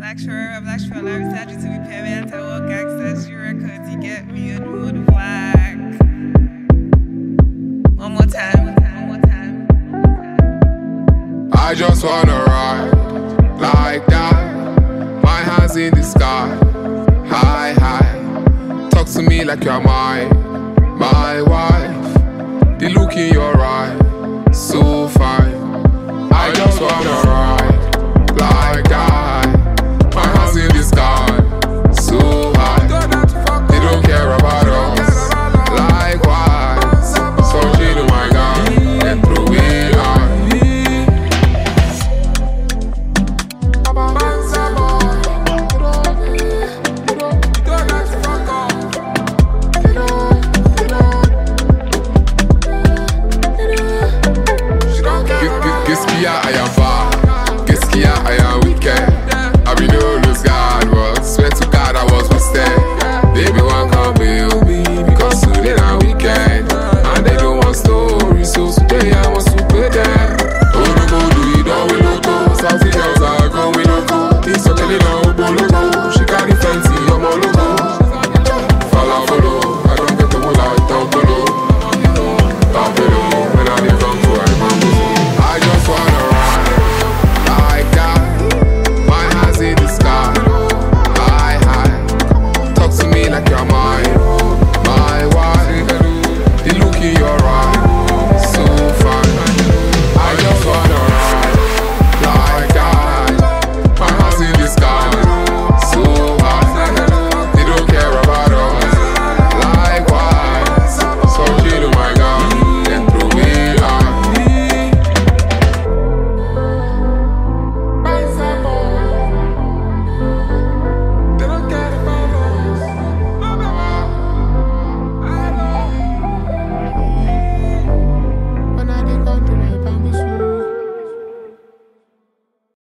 Black Shore, Larry Sadger to be Pammy, Tawo Gangsta, Shira, cause he get me a new black. One more time. I just wanna ride like that. My hands in the sky, high, high. Talk to me like you're my wife. The look in your eye, so fine. I just wanna ride